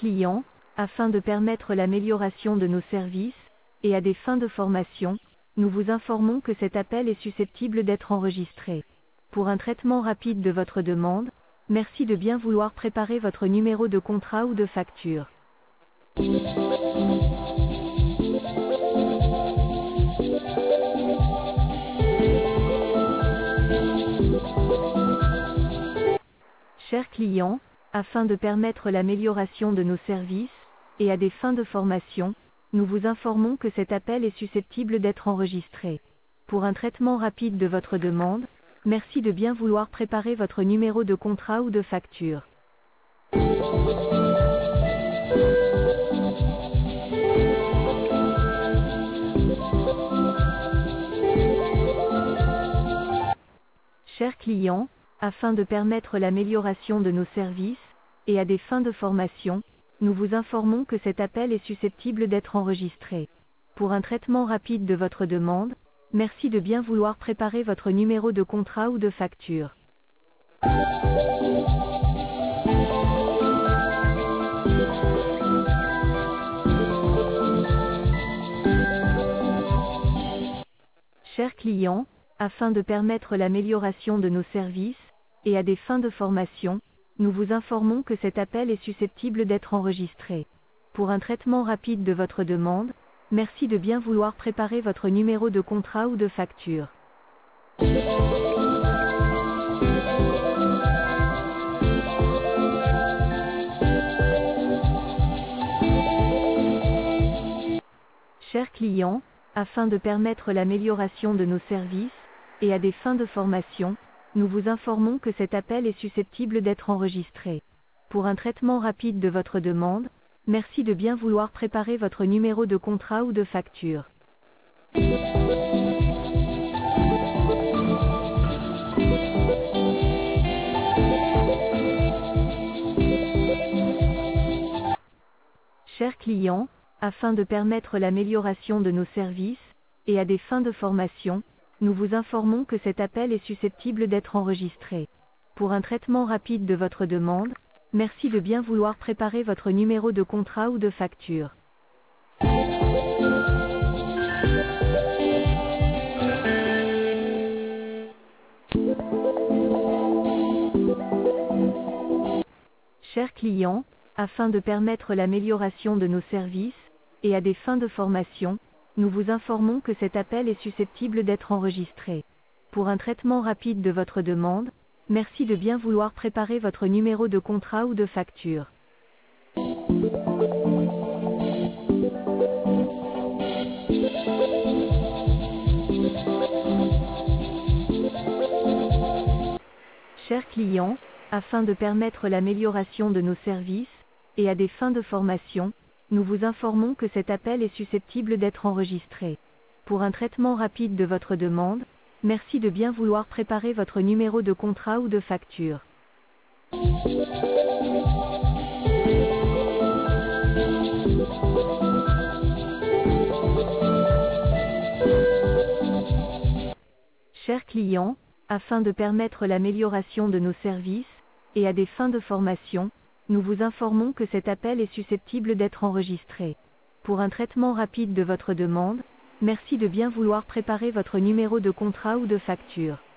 client, afin de permettre l'amélioration de nos services, et à des fins de formation, nous vous informons que cet appel est susceptible d'être enregistré. Pour un traitement rapide de votre demande, merci de bien vouloir préparer votre numéro de contrat ou de facture. Chers clients, afin de permettre l'amélioration de nos services, et à des fins de formation, nous vous informons que cet appel est susceptible d'être enregistré. Pour un traitement rapide de votre demande, merci de bien vouloir préparer votre numéro de contrat ou de facture. Chers clients, afin de permettre l'amélioration de nos services, et à des fins de formation, nous vous informons que cet appel est susceptible d'être enregistré. Pour un traitement rapide de votre demande, merci de bien vouloir préparer votre numéro de contrat ou de facture. Chers clients, afin de permettre l'amélioration de nos services, et à des fins de formation, nous vous informons que cet appel est susceptible d'être enregistré. Pour un traitement rapide de votre demande, merci de bien vouloir préparer votre numéro de contrat ou de facture. Chers clients, afin de permettre l'amélioration de nos services, et à des fins de formation, nous vous informons que cet appel est susceptible d'être enregistré. Pour un traitement rapide de votre demande, merci de bien vouloir préparer votre numéro de contrat ou de facture. Chers clients, afin de permettre l'amélioration de nos services, et à des fins de formation, nous vous informons que cet appel est susceptible d'être enregistré. Pour un traitement rapide de votre demande, merci de bien vouloir préparer votre numéro de contrat ou de facture. Chers clients, afin de permettre l'amélioration de nos services, et à des fins de formation, nous vous informons que cet appel est susceptible d'être enregistré. Pour un traitement rapide de votre demande, merci de bien vouloir préparer votre numéro de contrat ou de facture. Chers clients, afin de permettre l'amélioration de nos services, et à des fins de formation, nous vous informons que cet appel est susceptible d'être enregistré. Pour un traitement rapide de votre demande, merci de bien vouloir préparer votre numéro de contrat ou de facture. Chers clients, afin de permettre l'amélioration de nos services, et à des fins de formation, nous vous informons que cet appel est susceptible d'être enregistré. Pour un traitement rapide de votre demande, merci de bien vouloir préparer votre numéro de contrat ou de facture.